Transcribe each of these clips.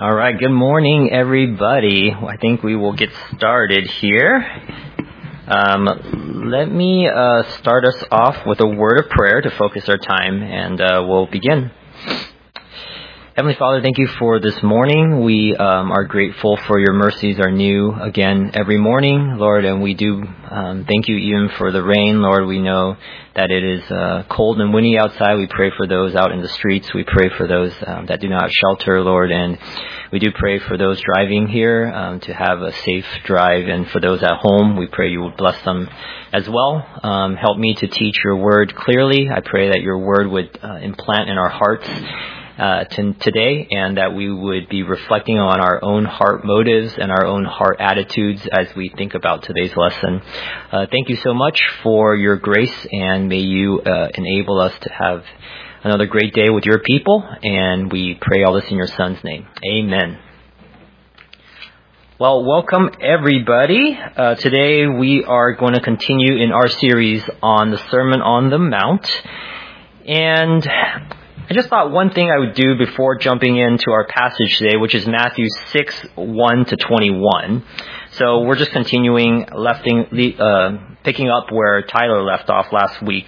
All right, good morning, everybody. I think we will get started here. Let me start us off with a word of prayer to focus our time, and we'll begin. Heavenly Father, thank you for this morning. We are grateful for your mercies are new again every morning, Lord, and we do thank you even for the rain, Lord. We know that it is cold and windy outside. We pray for those out in the streets. We pray for those that do not have shelter, Lord, and we do pray for those driving here to have a safe drive, and for those at home, we pray you would bless them as well. Help me to teach your word clearly. I pray that your word would implant in our hearts today, and that we would be reflecting on our own heart motives and our own heart attitudes as we think about today's lesson. Thank you so much for your grace, and may you enable us to have another great day with your people, and we pray all this in your Son's name. Amen. Well, welcome everybody. Today we are going to continue in our series on the Sermon on the Mount, and I just thought one thing I would do before jumping into our passage today, which is Matthew 6:1-21. So we're just continuing, picking up where Tyler left off last week.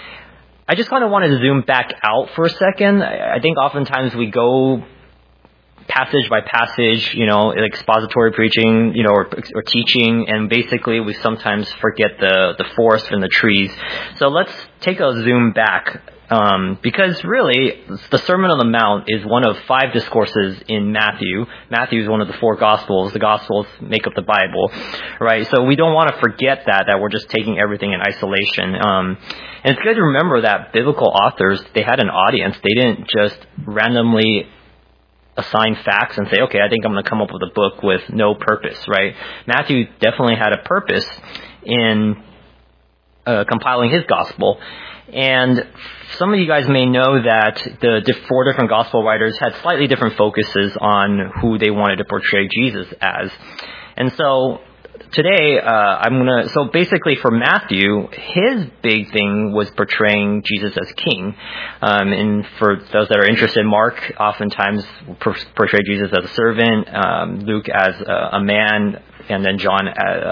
I just kind of wanted to zoom back out for a second. I think oftentimes we go passage by passage, expository preaching, or teaching, and basically we sometimes forget the forest and the trees. So let's take a zoom back. Because really, the Sermon on the Mount is one of 5 discourses in Matthew. Matthew is one of the 4 Gospels. The Gospels make up the Bible, right? So we don't want to forget that we're just taking everything in isolation. And it's good to remember that biblical authors, they had an audience. They didn't just randomly assign facts and say, okay, I think I'm going to come up with a book with no purpose, right? Matthew definitely had a purpose in compiling his Gospel. And some of you guys may know that the 4 different gospel writers had slightly different focuses on who they wanted to portray Jesus as. And so today, so basically for Matthew, his big thing was portraying Jesus as king. And for those that are interested, Mark oftentimes portrayed Jesus as a servant, Luke as a man, and then John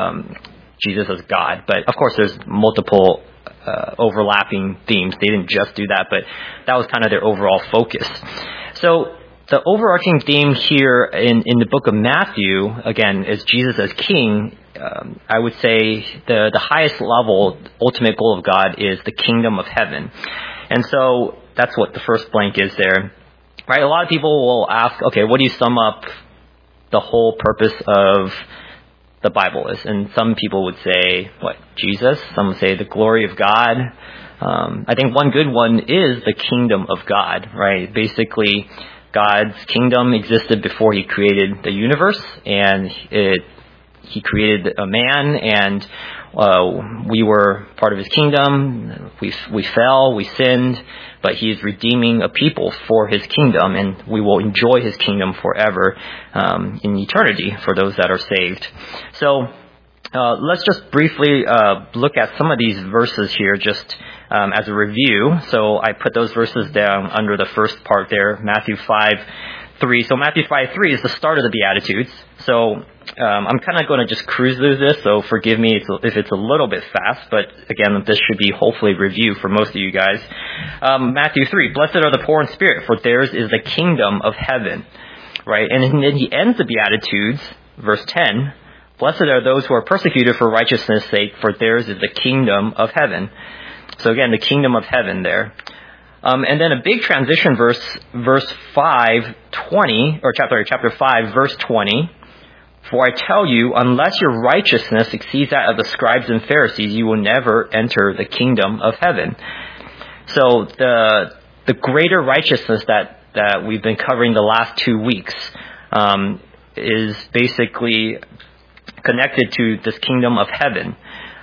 Jesus as God. But of course, there's multiple overlapping themes. They didn't just do that, but that was kind of their overall focus. So the overarching theme here in the book of Matthew, again, is Jesus as king. I would say the highest level, ultimate goal of God is the kingdom of heaven. And so that's what the first blank is there. Right? A lot of people will ask, okay, what do you sum up the whole purpose of the Bible is? And some people would say, Jesus? Some would say the glory of God. I think one good one is the kingdom of God, right? Basically, God's kingdom existed before he created the universe, and he created a man, and we were part of his kingdom. We fell, we sinned, but he is redeeming a people for his kingdom, and we will enjoy his kingdom forever in eternity for those that are saved. So let's just briefly look at some of these verses here just as a review. So I put those verses down under the first part there, Matthew 5:3. So Matthew 5:3 is the start of the Beatitudes. So I'm kind of going to just cruise through this, so forgive me if it's a little bit fast, but again, this should be hopefully review for most of you guys. Matthew 3, blessed are the poor in spirit, for theirs is the kingdom of heaven, right? And then he ends the Beatitudes, verse 10, blessed are those who are persecuted for righteousness' sake, for theirs is the kingdom of heaven. So again, the kingdom of heaven there. And then a big transition verse 5:20, or chapter 5, verse 20. For I tell you, unless your righteousness exceeds that of the scribes and Pharisees, you will never enter the kingdom of heaven. So the greater righteousness that we've been covering the last 2 weeks is basically connected to this kingdom of heaven.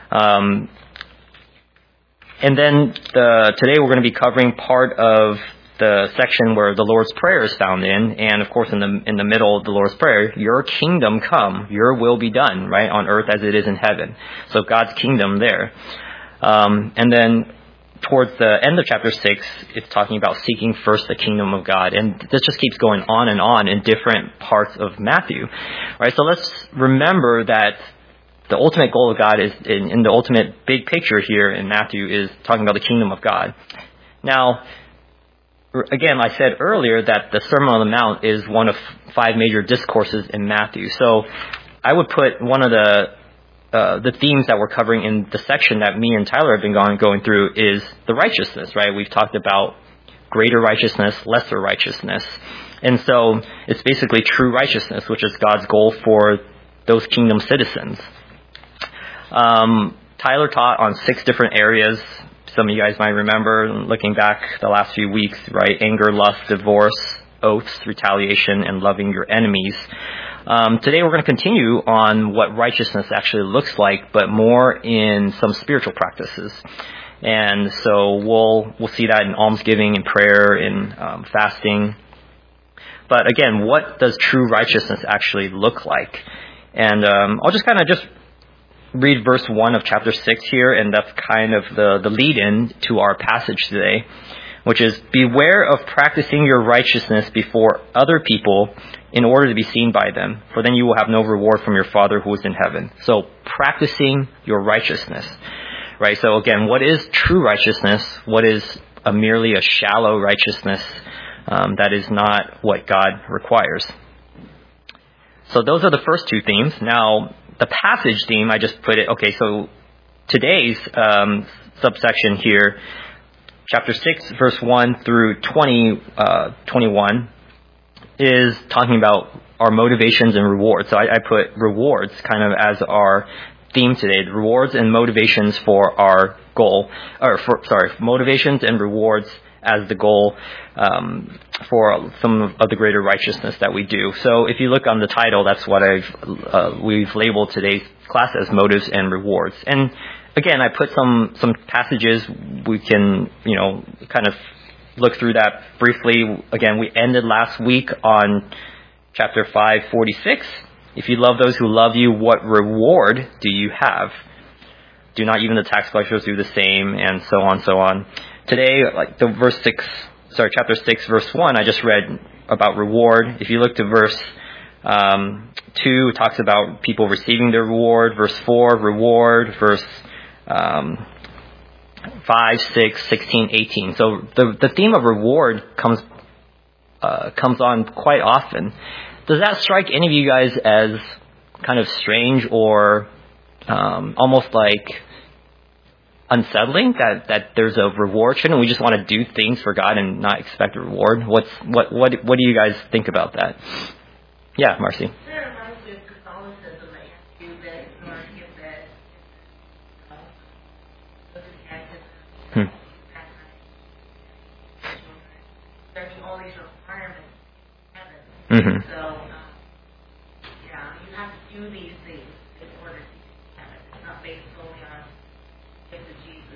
And then today we're going to be covering part of the section where the Lord's Prayer is found in, and of course in the middle of the Lord's Prayer, your kingdom come, your will be done, right, on earth as it is in heaven. So God's kingdom there. And then towards the end of chapter 6, it's talking about seeking first the kingdom of God. And this just keeps going on and on in different parts of Matthew. Right? So let's remember that the ultimate goal of God is, in the ultimate big picture here in Matthew, is talking about the kingdom of God. Now, again, I said earlier that the Sermon on the Mount is one of 5 major discourses in Matthew. So I would put one of the themes that we're covering in the section that me and Tyler have been going through is the righteousness, right? We've talked about greater righteousness, lesser righteousness. And so it's basically true righteousness, which is God's goal for those kingdom citizens. Tyler taught on 6 different areas. Some of you guys might remember, looking back the last few weeks, right? Anger, lust, divorce, oaths, retaliation, and loving your enemies. Today we're going to continue on what righteousness actually looks like, but more in some spiritual practices. And so we'll see that in almsgiving and prayer and fasting. But again, what does true righteousness actually look like? And I'll just kind of read verse 1 of chapter 6 here, and that's kind of the lead-in to our passage today, which is, beware of practicing your righteousness before other people in order to be seen by them, for then you will have no reward from your Father who is in heaven. So practicing your righteousness, right? So again, what is true righteousness? What is merely a shallow righteousness that is not what God requires? So those are the first 2 themes. Now, the passage theme, I just put it, okay, so today's subsection here, chapter 6, verse 1 through 21, is talking about our motivations and rewards. So I put rewards kind of as our theme today, the rewards and motivations for our goal, motivations and rewards as the goal for some of the greater righteousness that we do. So if you look on the title, that's what we've labeled today's class as motives and rewards. And again, I put some passages we can, kind of look through that briefly. Again, we ended last week on chapter 5:46. If you love those who love you, what reward do you have? Do not even the tax collectors do the same, and so on, so on. Today, like chapter 6, verse 1, I just read about reward. If you look to verse 2, it talks about people receiving their reward. Verse 4, reward. Verse 5, 6, 16, 18. So the theme of reward comes on quite often. Does that strike any of you guys as kind of strange or almost like unsettling that there's a reward? Shouldn't we just want to do things for God and not expect a reward? What do you guys think about that? Yeah, Marcy. That reminds me of Catholicism. They have to do that in order to get that there's all these requirements in heaven. So you have to do these things in order to get heaven. It's not based solely on Jesus.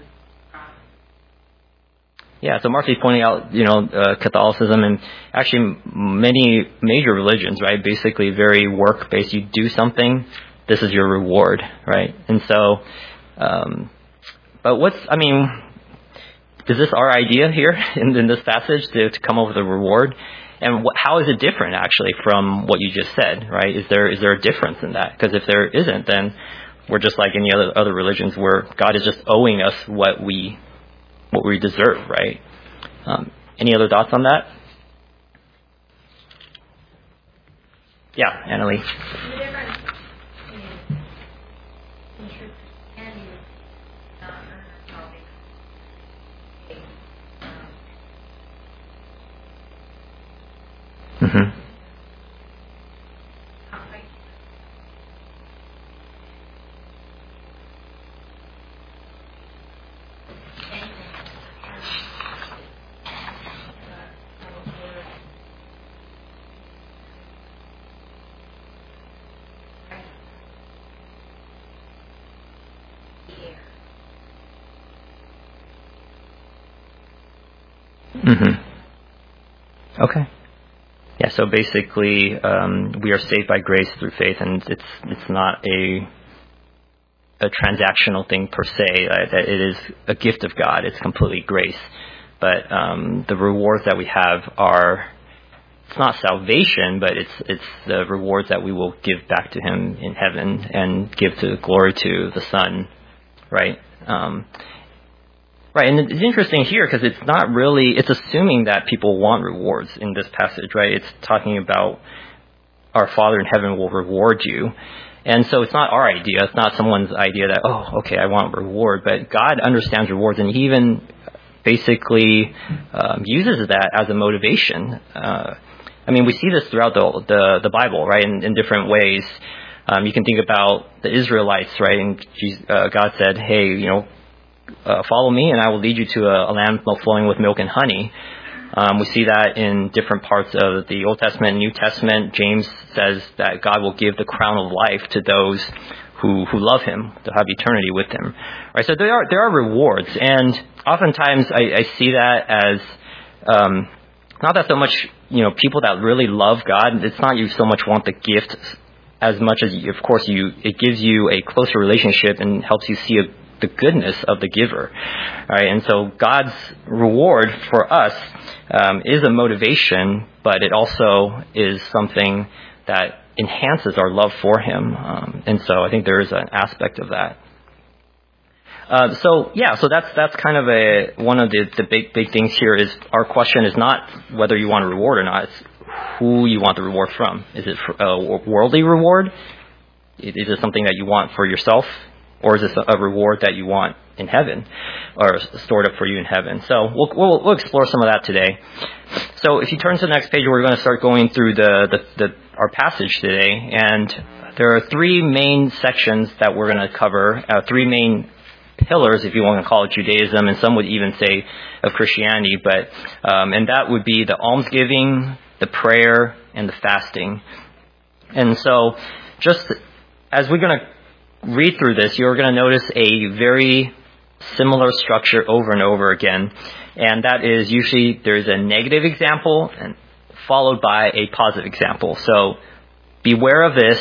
Yeah, so Marcy's pointing out, Catholicism and actually many major religions, right? Basically very work-based. You do something, this is your reward, right? And so, but is this our idea here in this passage to come up with a reward? And how is it different actually from what you just said, right? Is there a difference in that? Because if there isn't, then we're just like any other religions where God is just owing us what we deserve, right? Any other thoughts on that? Yeah, Annalie. The difference in truth and you not earn Mm-hmm. Mm-hmm. Okay. Yeah, so basically, we are saved by grace through faith, and it's not a transactional thing per se, that it is a gift of God. It's completely grace. But the rewards that we have are, it's not salvation, but it's the rewards that we will give back to him in heaven and give to glory to the Son, right? Right, and it's interesting here because it's not really, it's assuming that people want rewards in this passage, right? It's talking about our Father in heaven will reward you. And so it's not our idea. It's not someone's idea that, oh, okay, I want a reward. But God understands rewards, and he even basically uses that as a motivation. I mean, we see this throughout the Bible, right, in different ways. You can think about the Israelites, right? And God said, hey, follow me, and I will lead you to a land flowing with milk and honey. We see that in different parts of the Old Testament and New Testament. James says that God will give the crown of life to those who love him, to have eternity with him. Right? So there are rewards, and oftentimes I see that as not that so much people that really love God. It's not you so much want the gift as much as of course it gives you a closer relationship and helps you see the goodness of the giver, right? And so God's reward for us is a motivation, but it also is something that enhances our love for him. And so I think there is an aspect of that. So that's kind of one of the big things here is our question is not whether you want a reward or not, it's who you want the reward from. Is it a worldly reward? Is it something that you want for yourself? Or is this a reward that you want in heaven, or stored up for you in heaven? So we'll explore some of that today. So if you turn to the next page, we're going to start going through our passage today, and there are three main sections that we're going to cover. Three main pillars, if you want to call it Judaism, and some would even say of Christianity. But and that would be the almsgiving, the prayer, and the fasting. And so, just as we're going to read through this, you're going to notice a very similar structure over and over again, and that is usually there's a negative example and followed by a positive example. So beware of this,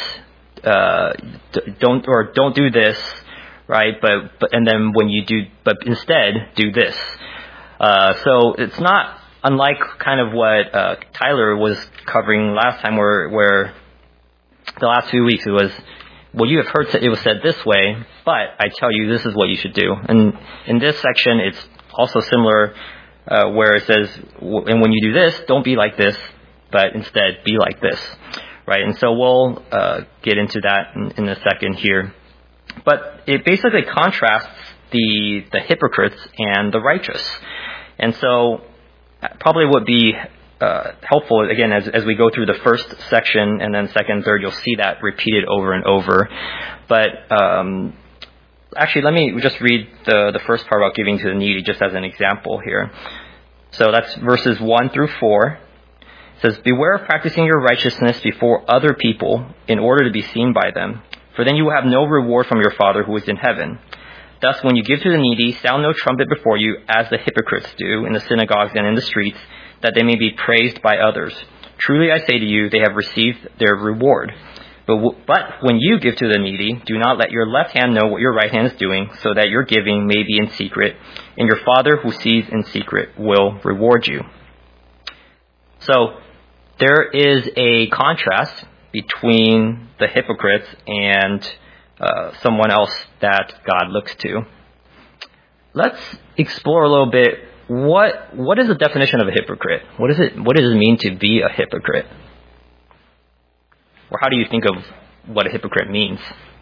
don't do this, right? But and then when you do, but instead do this. So it's not unlike kind of what Tyler was covering last time, where the last few weeks it was, well, you have heard it was said this way, but I tell you this is what you should do. And in this section, it's also similar, where it says, and when you do this, don't be like this, but instead be like this, right? And so we'll get into that in a second here. But it basically contrasts the hypocrites and the righteous. And so probably would be helpful, again, as we go through the first section and then second, third, you'll see that repeated over and over. But actually, let me just read the first part about giving to the needy just as an example here. So that's verses 1 through 4. It says, beware of practicing your righteousness before other people in order to be seen by them, for then you will have no reward from your Father who is in heaven. Thus, when you give to the needy, sound no trumpet before you, as the hypocrites do in the synagogues and in the streets, that they may be praised by others. Truly I say to you, they have received their reward. But when you give to the needy, do not let your left hand know what your right hand is doing, so that your giving may be in secret, and your Father who sees in secret will reward you. So there is a contrast between the hypocrites and someone else that God looks to. Let's explore a little bit. What is the definition of a hypocrite? What does it mean to be a hypocrite? Or how do you think of what a hypocrite means?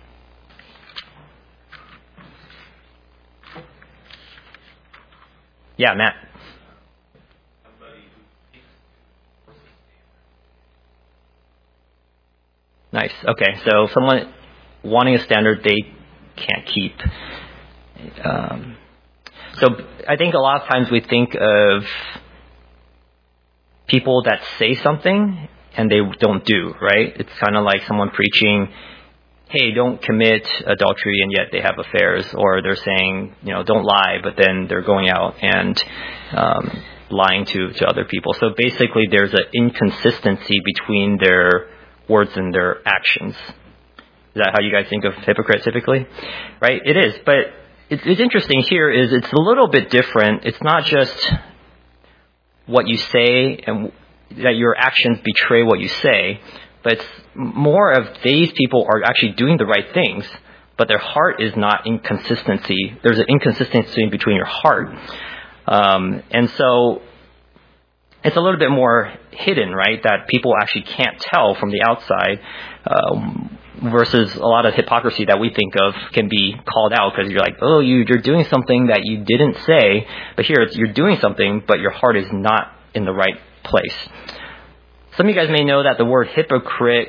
Yeah, Matt. Nice. Okay, so someone wanting a standard they can't keep. So I think a lot of times we think of people that say something and they don't do, right? It's kind of like someone preaching, hey, don't commit adultery, and yet they have affairs. Or they're saying, don't lie, but then they're going out and lying to other people. So basically there's an inconsistency between their words and their actions. Is that how you guys think of hypocrite typically? Right? It is. But it's interesting here is it's a little bit different. It's not just what you say and that your actions betray what you say, but it's more of these people are actually doing the right things, but their heart is not in consistency. There's an inconsistency between your heart. And so it's a little bit more hidden, right? That people actually can't tell from the outside, versus a lot of hypocrisy that we think of can be called out because you're like, oh, you're doing something that you didn't say, but here you're doing something, but your heart is not in the right place. Some of you guys may know that the word hypocrite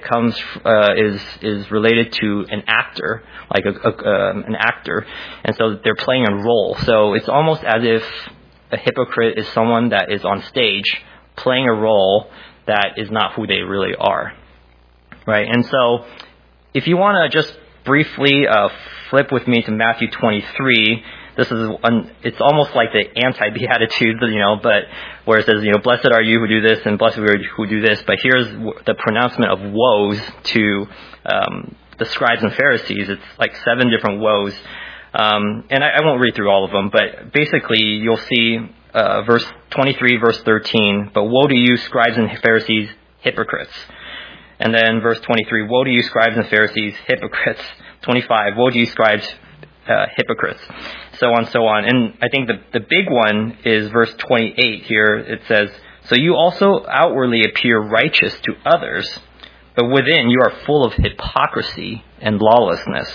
is related to an actor, like an actor, and so they're playing a role. So it's almost as if a hypocrite is someone that is on stage playing a role that is not who they really are, right? And so if you want to just briefly flip with me to Matthew 23, this is it's almost like the anti-beatitudes, but where it says, blessed are you who do this and blessed are you who do this. But here's the pronouncement of woes to the scribes and Pharisees. It's like 7 different woes. And I won't read through all of them, but basically you'll see verse 23, verse 13, but woe to you, scribes and Pharisees, hypocrites. And then verse 23, woe to you, scribes and Pharisees, hypocrites. 25, woe to you, scribes, hypocrites. So on, so on. And I think the big one is verse 28 here. It says, so you also outwardly appear righteous to others, but within you are full of hypocrisy and lawlessness.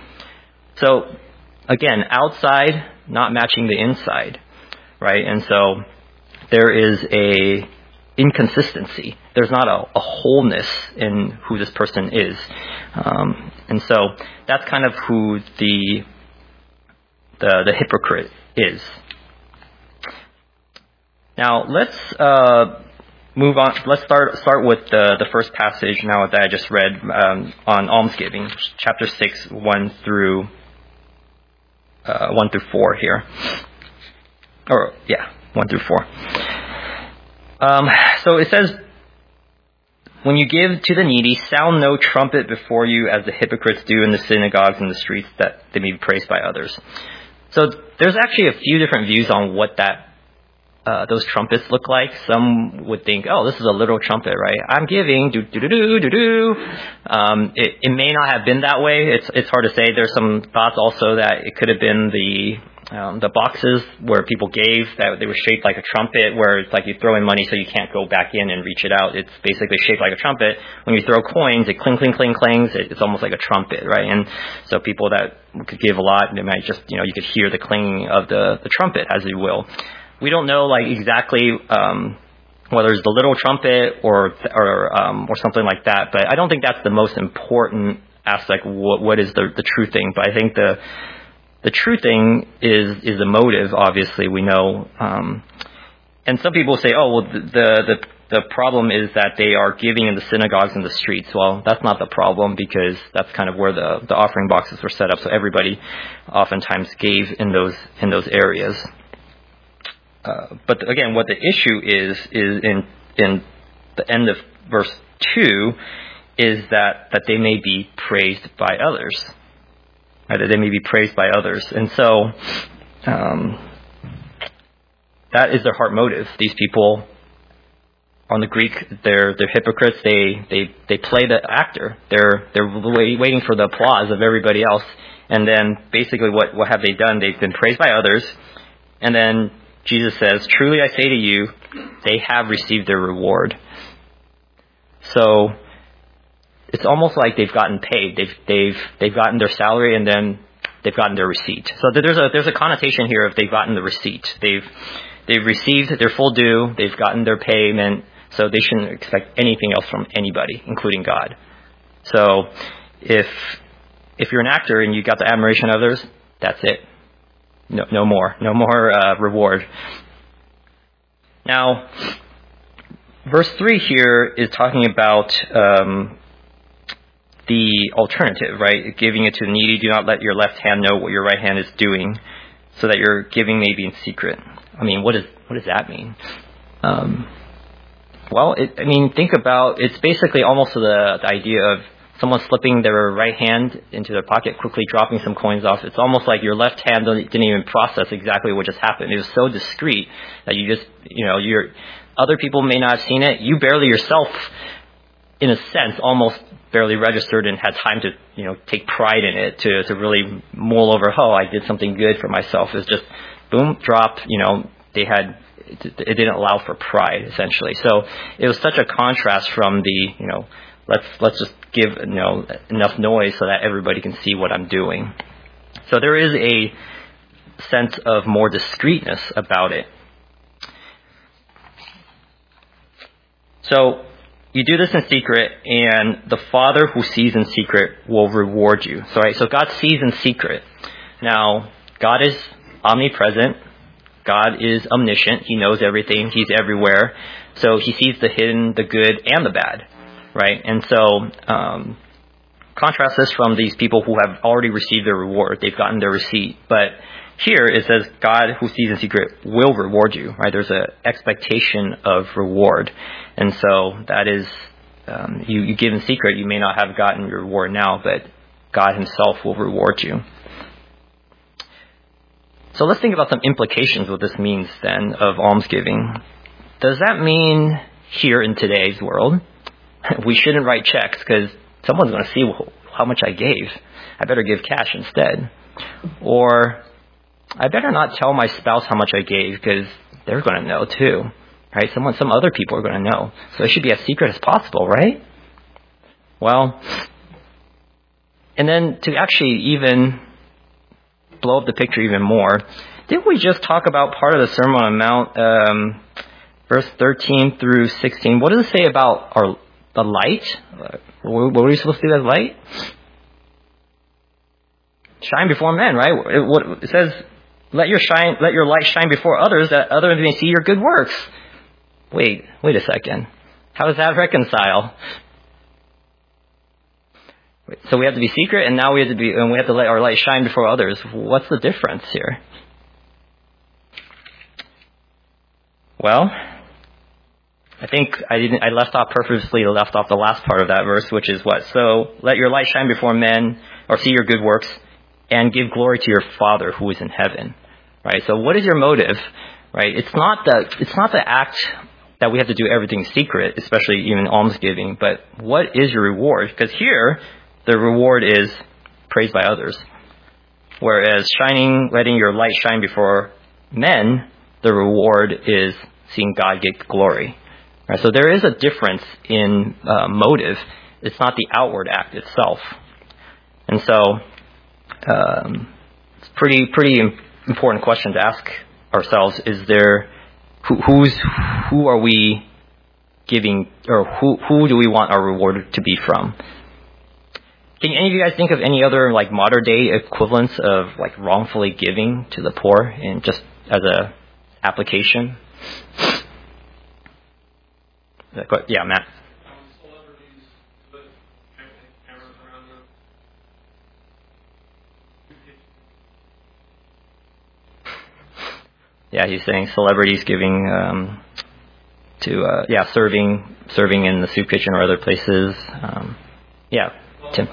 So again, outside not matching the inside, right? And so there is a inconsistency. There's not a wholeness in who this person is. And so that's kind of who the hypocrite is. Now let's move on. Let's start with the first passage now that I just read on almsgiving, chapter 6, 1 through 4 here. 1 through 4. So it says, when you give to the needy, sound no trumpet before you as the hypocrites do in the synagogues and the streets, that they may be praised by others. So there's actually a few different views on what those trumpets look like. Some would think, oh, this is a literal trumpet, right? I'm giving, do-do-do-do-do-do. It may not have been that way. It's hard to say. There's some thoughts also that it could have been the boxes where people gave, that they were shaped like a trumpet, where it's like you throw in money so you can't go back in and reach it out. It's basically shaped like a trumpet. When you throw coins, it cling, cling, cling, clings. It's almost like a trumpet, right? And so people that could give a lot, they might just, you could hear the clanging of the trumpet, as you will. We don't know like exactly whether it's the little trumpet or something like that, but I don't think that's the most important aspect. What is the true thing? But I think the true thing is the motive. Obviously, we know, and some people say, "Oh, well, the problem is that they are giving in the synagogues and the streets." Well, that's not the problem, because that's kind of where the offering boxes were set up. So everybody oftentimes gave in those areas. But again, what the issue is in the end of verse 2 is that they may be praised by others. Right? That they may be praised by others. And so that is their heart motive. These people, on the Greek, they're hypocrites. They play the actor. They're waiting for the applause of everybody else. And then basically what have they done? They've been praised by others. And then Jesus says, truly I say to you, they have received their reward. So it's almost like they've gotten paid. They've gotten their salary, and then they've gotten their receipt. So there's a connotation here of they've gotten the receipt. They've received their full due. They've gotten their payment. So they shouldn't expect anything else from anybody, including God. So if you're an actor and you got the admiration of others, that's it. No more reward. Now, verse 3 here is talking about the alternative, right? Giving it to the needy. Do not let your left hand know what your right hand is doing, so that your giving may be in secret. I mean, what does that mean? Think about, it's basically almost the idea of someone slipping their right hand into their pocket, quickly dropping some coins off. It's almost like your left hand didn't even process exactly what just happened. It was so discreet that you just, other people may not have seen it. You barely yourself, in a sense, almost barely registered and had time to, take pride in it, to really mull over, I did something good for myself. It was just boom, drop, it didn't allow for pride, essentially. So it was such a contrast from the, let's just give, enough noise so that everybody can see what I'm doing. So there is a sense of more discreetness about it. So you do this in secret, and the Father who sees in secret will reward you. So God sees in secret. Now, God is omnipresent. God is omniscient. He knows everything. He's everywhere. So he sees the hidden, the good, and the bad, right? And so contrast this from these people who have already received their reward. They've gotten their receipt. But here it says God who sees in secret will reward you, right? There's an expectation of reward. And so that is, you give in secret, you may not have gotten your reward now, but God himself will reward you. So let's think about some implications what this means then of almsgiving. Does that mean here in today's world, we shouldn't write checks because someone's going to see how much I gave? I better give cash instead. Or I better not tell my spouse how much I gave because they're going to know too, right? Some other people are going to know. So it should be as secret as possible, right? Well, and then to actually even blow up the picture even more, didn't we just talk about part of the Sermon on the Mount, verse 13 through 16? What does it say about the light? What are we supposed to do as light? Shine before men, right? It says, let your light shine before others, that others may see your good works. Wait a second. How does that reconcile? So we have to be secret, and now we have to let our light shine before others. What's the difference here? Well, I think I purposely left off the last part of that verse, which is what? So let your light shine before men, or see your good works, and give glory to your Father who is in heaven. Right? So what is your motive? Right? It's not the act that we have to do everything secret, especially even almsgiving, but what is your reward? Because here, the reward is praised by others. Whereas letting your light shine before men, the reward is seeing God get glory. Right? So there is a difference in motive. It's not the outward act itself. And so it's pretty important question to ask ourselves. Is there who are we giving, or who do we want our reward to be from? Can any of you guys think of any other modern day equivalents of wrongfully giving to the poor, and just as a application? Yeah, Matt. Celebrities put cameras around them. Yeah, he's saying celebrities giving serving in the soup kitchen or other places. Tim.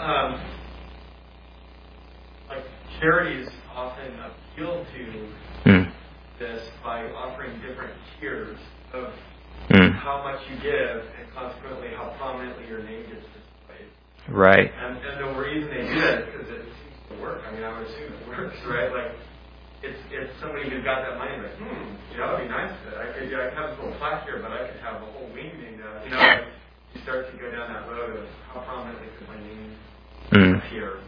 Charities often appeal to this by offering different tiers of how much you give, and consequently how prominently your name gets displayed. Right. And the reason they do that is because it seems to work. I mean, I would assume it works, right? It's somebody who got that money, that would be nice. I could have this little plaque here, but I could have a whole wing named after. You start to go down that road of how prominently could my name appear.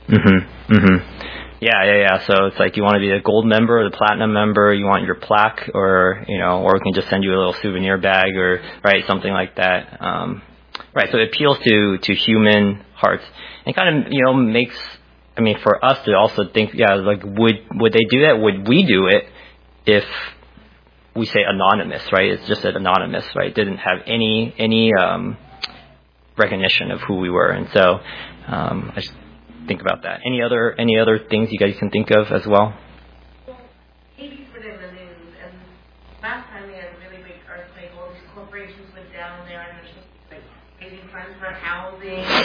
Yeah. So it's you want to be a gold member or the platinum member. You want your plaque, or we can just send you a little souvenir bag, or something like that. So it appeals to human hearts, and kind of makes. I mean, for us to also think, would they do that? Would we do it if we say anonymous, right? It's just said anonymous, right? It didn't have any recognition of who we were, and so I just think about that. Any other things you guys can think of as well? Well, Haiti's been in the news, and last time they had a really big earthquake, all these corporations went down there and they're just raising funds for housing.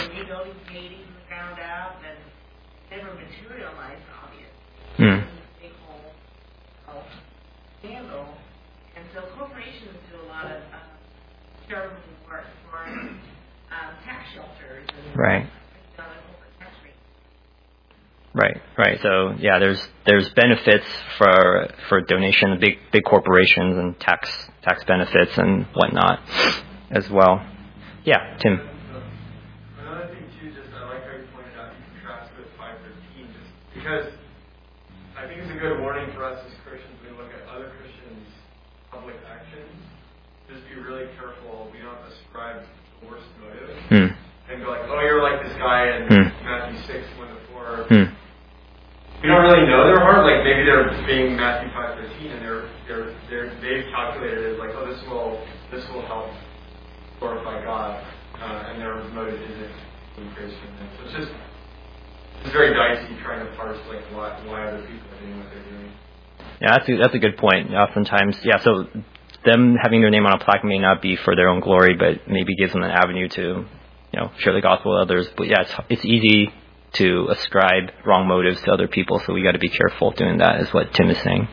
rebuilding Haiti from the ground up, and never materialized, obviously. Mm. Big whole scandal. And so corporations do a lot of charitable work for tax shelters and Right. corporate tax rates. Right. So yeah, there's benefits for donation, big corporations and tax benefits and whatnot as well. Yeah, Tim. Another thing too, just I like how you pointed out you contrast with 5:13, just because I think it's a good warning for us as Christians when we look at other Christians' public actions. Just be really careful we don't ascribe the worst motives and go like, oh, you're like this guy in Matthew 6:1-4. We don't really know their heart. Like maybe they're being Matthew 5:13 and they've calculated it as like, oh, this will help glorify God, and their motive isn't being Christian. So it's very dicey trying to parse like why other people are doing what they're doing. Yeah, that's a good point. Oftentimes, yeah. So them having their name on a plaque may not be for their own glory, but maybe gives them an avenue to, share the gospel with others. But yeah, it's easy to ascribe wrong motives to other people, so we got to be careful doing that, is what Tim is saying.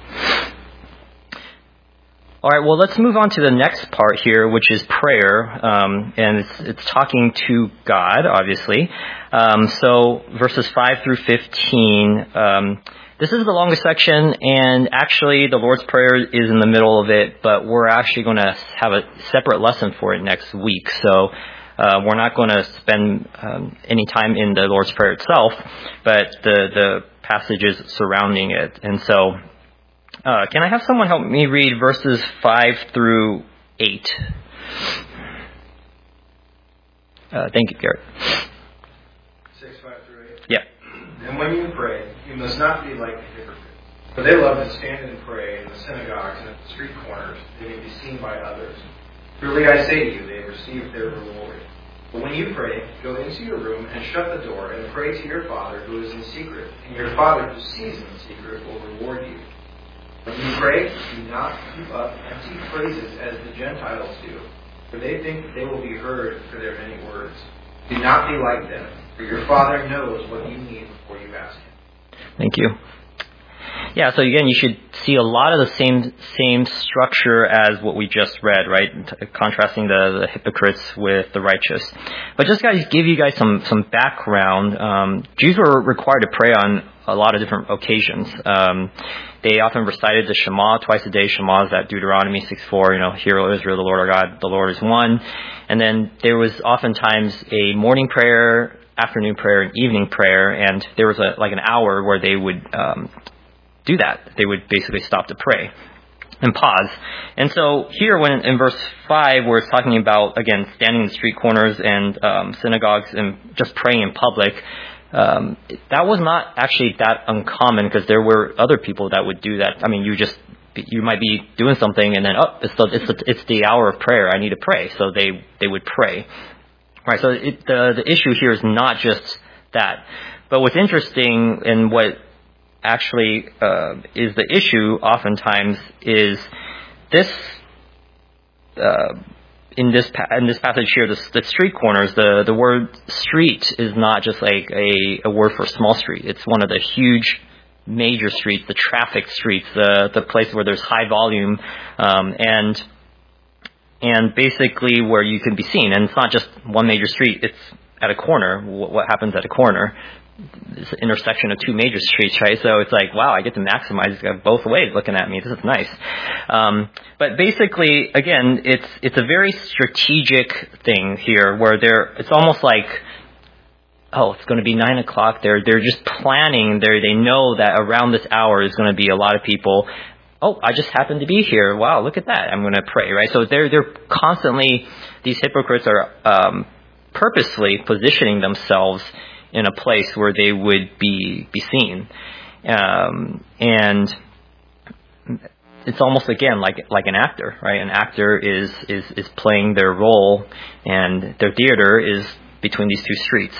All right, well, let's move on to the next part here, which is prayer, and it's talking to God, obviously. So verses 5-15, this is the longest section, and actually the Lord's Prayer is in the middle of it, but we're actually going to have a separate lesson for it next week. So we're not going to spend any time in the Lord's Prayer itself, but the passages surrounding it. And so, can I have someone help me read verses 5-8? Thank you, Garrett. 6:5-8. Yeah. And when you pray, you must not be like the hypocrites, for they love to stand and pray in the synagogues and at the street corners, they may be seen by others. Truly I say to you, they have received their reward. But when you pray, go into your room and shut the door and pray to your Father who is in secret, and your Father who sees in secret will reward you. When you pray, do not keep up empty phrases as the Gentiles do, for they think that they will be heard for their many words. Do not be like them, for your Father knows what you need before you ask Him. Thank you. Yeah, so again, you should see a lot of the same structure as what we just read, right? Contrasting the hypocrites with the righteous. But just guys, give you guys some background. Jews were required to pray on a lot of different occasions. They often recited the Shema twice a day. Shema is that Deuteronomy 6:4, Hear, O Israel, the Lord our God, the Lord is one. And then there was oftentimes a morning prayer, afternoon prayer, and evening prayer, and there was an hour where they would do that. They would basically stop to pray and pause. And so here, when in verse 5, where it's talking about, again, standing in the street corners and synagogues and just praying in public, that was not actually that uncommon, because there were other people that would do that. I mean, you might be doing something and then, it's the hour of prayer. I need to pray. So they would pray. Right. So the issue here is not just that. But what's interesting and what actually is the issue oftentimes is this in this passage here, the street corners, the word street is not just like a word for small street. It's one of the huge major streets, the traffic streets, the place where there's high volume, and basically where you can be seen. And it's not just one major street, it's at a corner. What happens at a corner? This intersection of two major streets, right? So it's like, wow, I get to maximize both ways looking at me. This is nice. But basically, again, it's a very strategic thing here where it's almost like, oh, it's going to be 9 o'clock. They're just planning. They know that around this hour is going to be a lot of people. Oh, I just happen to be here. Wow, look at that. I'm going to pray, right? So they're constantly, these hypocrites are purposely positioning themselves in a place where they would be seen. And it's almost, again, like an actor, right? An actor is playing their role, and their theater is between these two streets.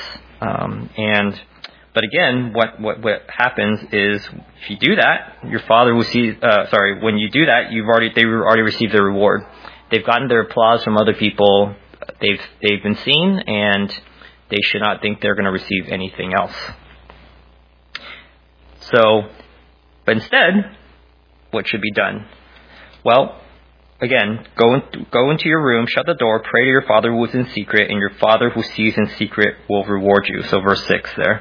But again, what happens is, if you do that, your Father will see. When you do that, they've already received their reward. They've gotten their applause from other people. They've been seen, and they should not think they're going to receive anything else. So, but instead, what should be done? Well, again, go into your room, shut the door, pray to your Father who is in secret, and your Father who sees in secret will reward you. So verse 6 there.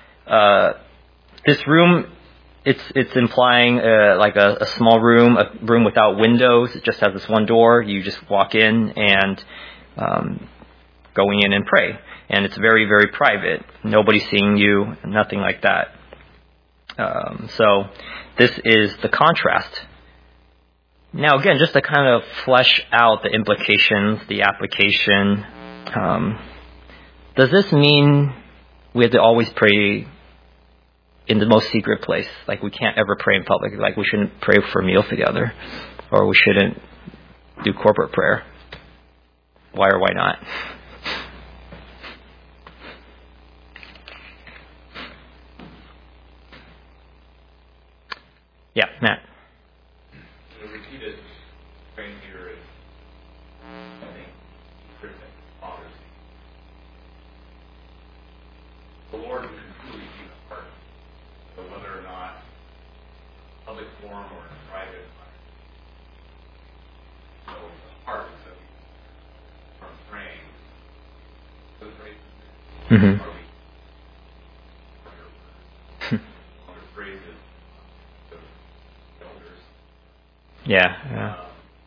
This room, it's implying like a small room, a room without windows. It just has this one door. You just walk in and going in and pray. And it's very, very private. Nobody's seeing you, nothing like that. So this is the contrast. Now, again, just to kind of flesh out the implications, the application, does this mean we have to always pray in the most secret place? Like we can't ever pray in public? Like we shouldn't pray for meals together? Or we shouldn't do corporate prayer? Why or why not? Yeah, Matt. The repeated frame here is, I think, secret Father's. The Lord can truly see the heart. So whether or not public forum or in a private environment. So the heart is that from praying, the praise Mm-hmm. are we other phrases of elders. Yeah.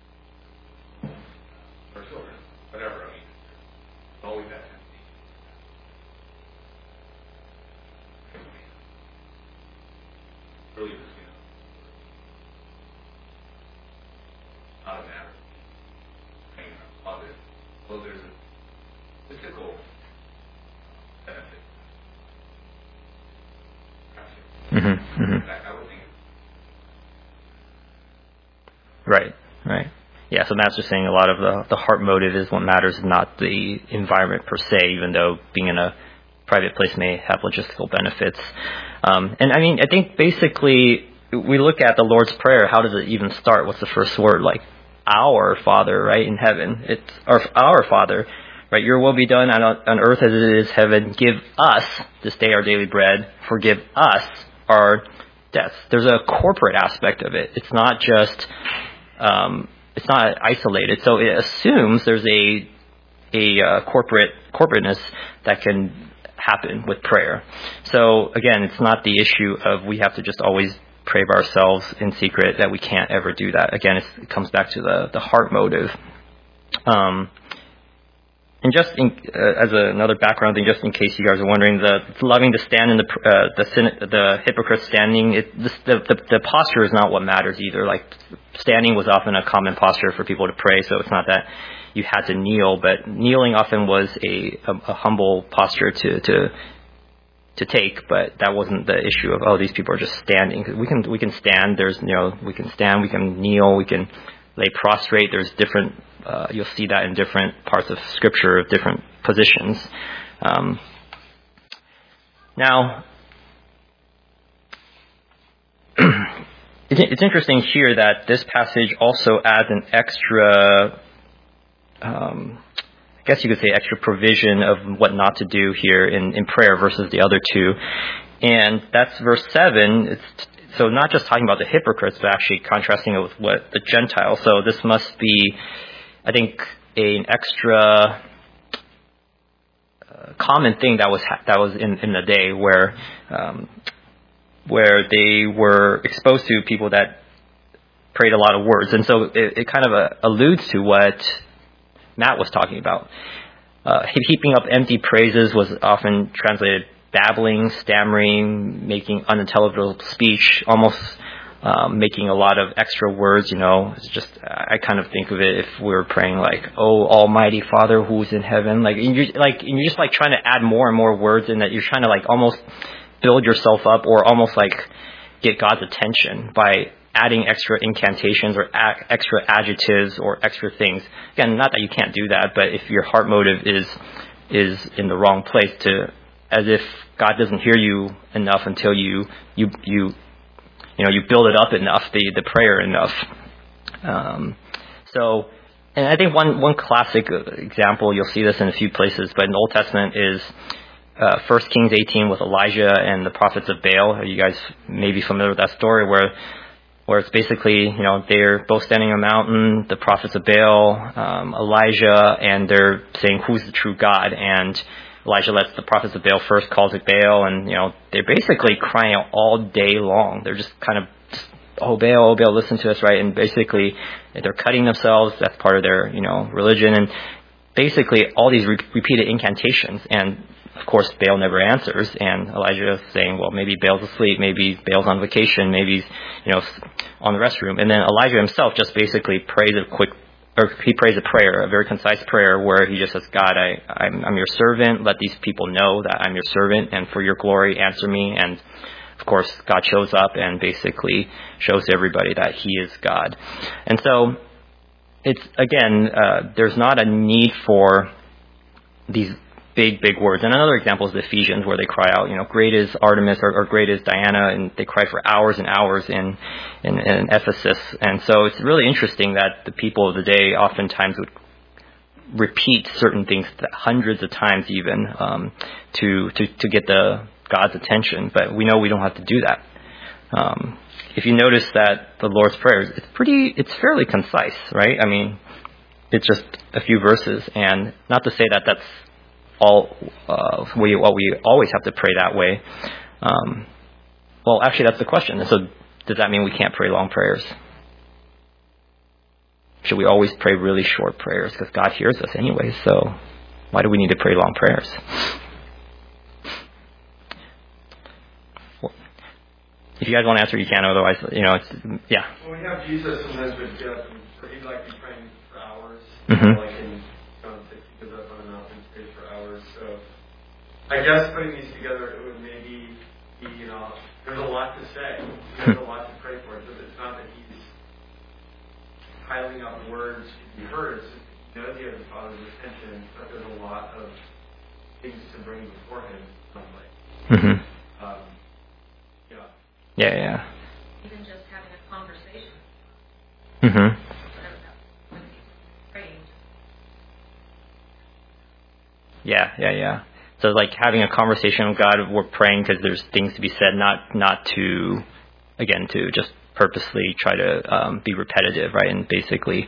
Or children, whatever. I mean, it's always that tendency. Really, just, not a matter of praying on others. Well, there's a physical benefit. Mm-hmm. Mm-hmm. In fact, I would think. Right. Yeah, so Matt's just saying a lot of the heart motive is what matters, not the environment per se, even though being in a private place may have logistical benefits. And I mean, I think basically we look at the Lord's Prayer. How does it even start? What's the first word? Like, our Father, right, in heaven. It's our Father, right? Your will be done on earth as it is heaven. Give us this day our daily bread. Forgive us our debts. There's a corporate aspect of it. It's not just, it's not isolated. So it assumes there's a corporateness that can happen with prayer. So again, it's not the issue of we have to just always pray by ourselves in secret, that we can't ever do that. Again, it comes back to the heart motive. And just as another background thing, just in case you guys are wondering, the loving to stand in the hypocrite standing, the posture is not what matters either. Like standing was often a common posture for people to pray, so it's not that you had to kneel, but kneeling often was a humble posture to take, but that wasn't the issue of these people are just standing. We can stand. We can stand. We can kneel. We can lay prostrate. There's different. You'll see that in different parts of Scripture, of different positions. Now, it's interesting here that this passage also adds an extra, I guess you could say extra provision of what not to do here in prayer versus the other two. And that's verse 7. So not just talking about the hypocrites, but actually contrasting it with what the Gentiles. So this must be, I think, an extra common thing that was in the day where they were exposed to people that prayed a lot of words. And so it kind of alludes to what Matt was talking about. Heaping up empty praises was often translated babbling, stammering, making unintelligible speech, almost making a lot of extra words. It's just, I kind of think of it if we were praying like, "Oh, Almighty Father who's in heaven," you're just like trying to add more and more words, and that you're trying to like almost build yourself up, or almost like get God's attention by adding extra incantations or extra adjectives or extra things. Again, not that you can't do that, but if your heart motive is in the wrong place, as if God doesn't hear you enough until you build it up enough, the prayer enough. And And I think one classic example, you'll see this in a few places, but in the Old Testament is 1 Kings 18 with Elijah and the prophets of Baal. Are you guys maybe familiar with that story where it's basically, they're both standing on a mountain, the prophets of Baal, Elijah, and they're saying, who's the true God? And Elijah lets the prophets of Baal first, calls it Baal, and, they're basically crying out all day long. They're just kind of, oh Baal, listen to us, right? And basically, they're cutting themselves. That's part of their, religion. And basically, all these repeated incantations. And, of course, Baal never answers. And Elijah is saying, well, maybe Baal's asleep. Maybe Baal's on vacation. Maybe he's, on the restroom. And then Elijah himself just basically prays he prays a prayer, a very concise prayer, where he just says, God, I'm your servant. Let these people know that I'm your servant. And for your glory, answer me. And of course, God shows up and basically shows everybody that he is God. And so it's, again, there's not a need for these big words. And another example is the Ephesians, where they cry out, great is Artemis or great is Diana, and they cry for hours and hours in Ephesus. And so it's really interesting that the people of the day oftentimes would repeat certain things hundreds of times even to get God's attention, but we know we don't have to do that. If you notice that the Lord's Prayer, it's fairly concise, right? I mean, it's just a few verses, and not to say that that's all we always have to pray that way. Well, actually, that's the question. So, does that mean we can't pray long prayers? Should we always pray really short prayers? Because God hears us anyway, so why do we need to pray long prayers? If you guys want to answer, you can. Otherwise, it's, yeah. Well, we have Jesus sometimes would get up and he'd like be praying for hours. Mm-hmm. Like in John 6, he goes up on a mountain and prays for hours. So I guess putting these together, it would maybe be, there's a lot to say. There's a lot to pray for. It's not that he's piling up words to be heard. It's just he knows he has the Father's attention, but there's a lot of things to bring before him. Mm-hmm. Yeah. Even just having a conversation. Mm-hmm. Praying. Yeah. So like having a conversation with God, we're praying because there's things to be said, not to just purposely try to be repetitive, right? And basically,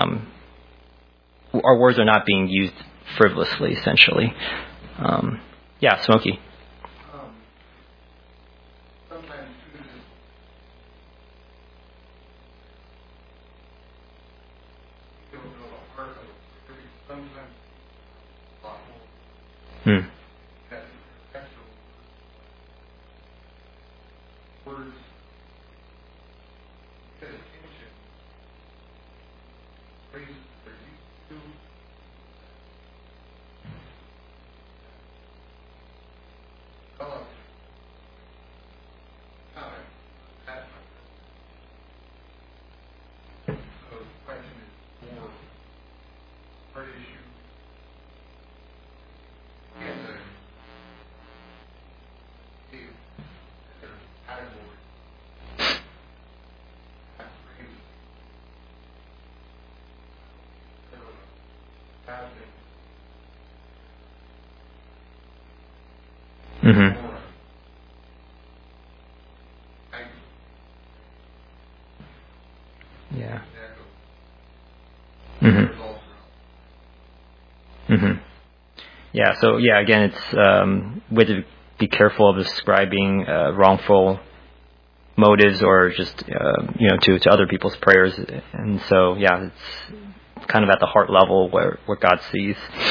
our words are not being used frivolously, essentially. Yeah, Smokey. Mm-hmm. Yeah. Mm-hmm. Mm-hmm. Yeah. So yeah, again, it's we have to be careful of ascribing wrongful motives or just to other people's prayers, and so yeah, it's kind of at the heart level where God sees.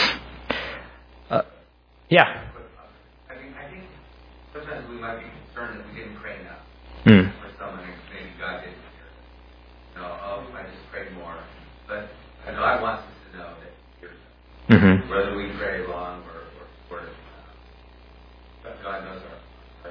Yeah. I think sometimes we might be concerned that we didn't pray enough. For someone who maybe God didn't hear. I just prayed more. But I know I want us to know that He hears us. Mm-hmm. Whether we pray long or short. But God knows our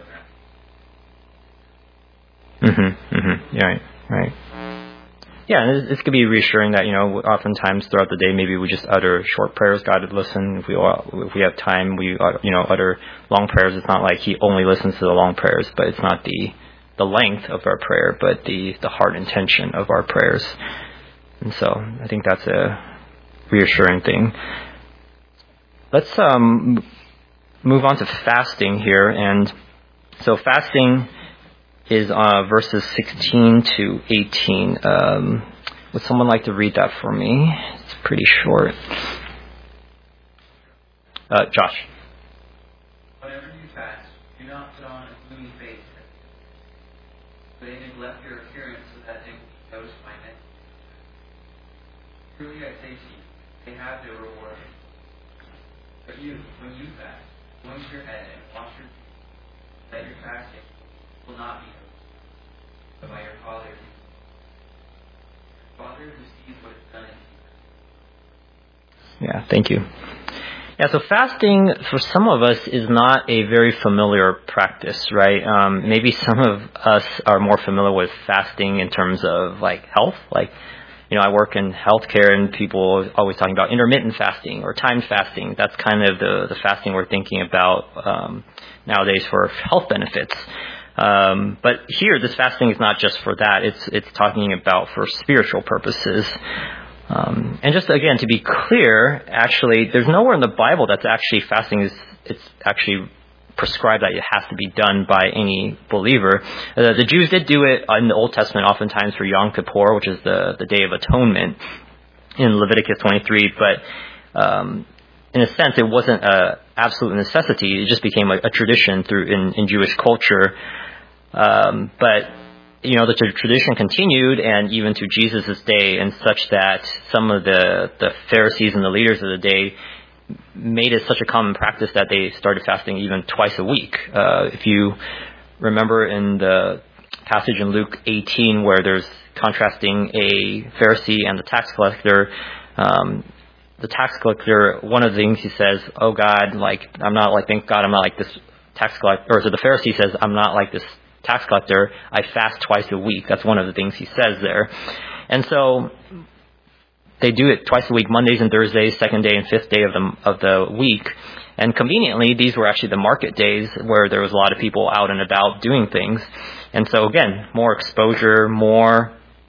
prayer. Mm-hmm. Mm-hmm. Yeah, right. Yeah, and this could be reassuring that, oftentimes throughout the day, maybe we just utter short prayers. God would listen. If we have time, we, utter long prayers. It's not like He only listens to the long prayers, but it's not the length of our prayer, but the heart intention of our prayers. And so I think that's a reassuring thing. Let's move on to fasting here. And so fasting is verses 16 to 18. Would someone like to read that for me? It's pretty short. Josh. Whenever you fast, do not put on a gloomy face, but they neglect your appearance so that they will be noticed by men. Truly I say to you, they have their reward. But you, when you fast, anoint your head and wash your feet, that your fasting will not be noticed, but by your Father. Your Father who sees what is done in secret. Yeah, thank you. Yeah, so fasting for some of us is not a very familiar practice, right? Maybe some of us are more familiar with fasting in terms of like health. Like, I work in healthcare and people are always talking about intermittent fasting or timed fasting. That's kind of the fasting we're thinking about nowadays for health benefits. But here, this fasting is not just for that. It's talking about for spiritual purposes. And just again, to be clear, actually, there's nowhere in the Bible that's actually fasting it's actually prescribed that it has to be done by any believer. The Jews did do it in the Old Testament oftentimes for Yom Kippur, which is the Day of Atonement in Leviticus 23. But in a sense, it wasn't an absolute necessity. It just became a tradition in Jewish culture. But the tradition continued, and even to Jesus' day, and such that some of the Pharisees and the leaders of the day made it such a common practice that they started fasting even twice a week. If you remember in the passage in Luke 18 where there's contrasting a Pharisee and the tax collector, one of the things he says, "Oh God, thank God I'm not like this tax collector," or so the Pharisee says, "I'm not like this tax collector, I fast twice a week." That's one of the things he says there. And so they do it twice a week, Mondays and Thursdays, second day and fifth day of the week. And conveniently, these were actually the market days where there was a lot of people out and about doing things. And so again, more exposure, more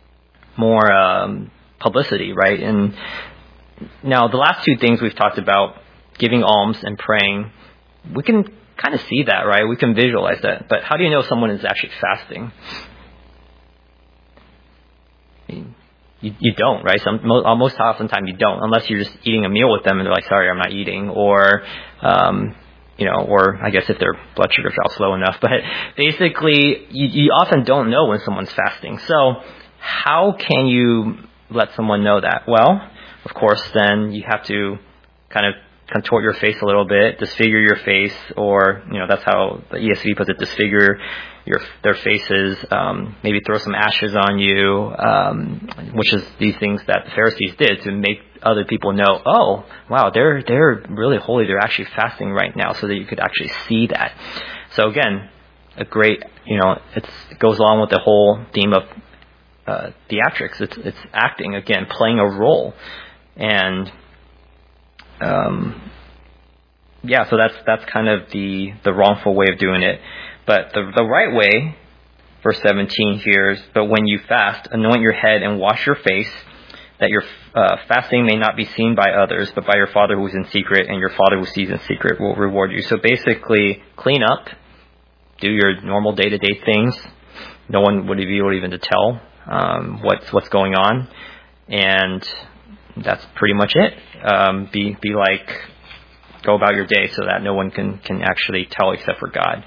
publicity, right? And now the last two things we've talked about, giving alms and praying, we can kind of see that, right? We can visualize that. But how do you know someone is actually fasting? You don't, right? Most often time you don't, unless you're just eating a meal with them and they're like, "Sorry, I'm not eating," or or I guess if their blood sugar drops low enough. But basically, you often don't know when someone's fasting. So how can you let someone know that? Well, of course, then you have to kind of contort your face a little bit, disfigure your face, or that's how the ESV puts it, disfigure their faces, maybe throw some ashes on you, which is these things that the Pharisees did to make other people know, oh, wow, they're really holy, they're actually fasting right now, so that you could actually see that. So again, a great, it goes along with the whole theme of theatrics. It's acting, again, playing a role. And so that's kind of the wrongful way of doing it. But the right way, verse 17 here is, "But when you fast, anoint your head and wash your face, that your fasting may not be seen by others, but by your Father who is in secret, and your Father who sees in secret will reward you." So basically, clean up, do your normal day-to-day things. No one would be able even to tell what's going on, and that's pretty much it. Be like, go about your day so that no one can actually tell except for God.